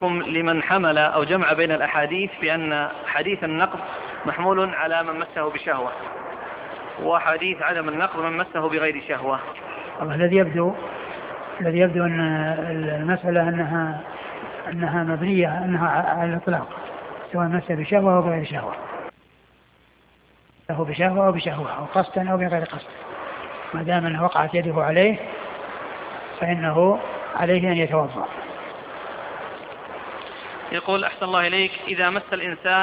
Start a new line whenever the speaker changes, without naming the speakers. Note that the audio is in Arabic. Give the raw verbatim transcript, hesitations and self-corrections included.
لمن حمل أو جمع بين الأحاديث بأن حديث النقض محمول على من مسه بشهوة وحديث عدم النقض من مسه بغير شهوة.
الذي يبدو الذي يبدو أن المسألة أنها أنها مبنية أنها على الإطلاق سواء مسه بشهوة أو بغير شهوة، له بشهوة أو بشهوة أو قصدا أو بغير قصد، ما دام أنه وقعت يده عليه فإنه عليه أن يتوضأ.
يقول أحسن الله إليك، إذا مس الإنسان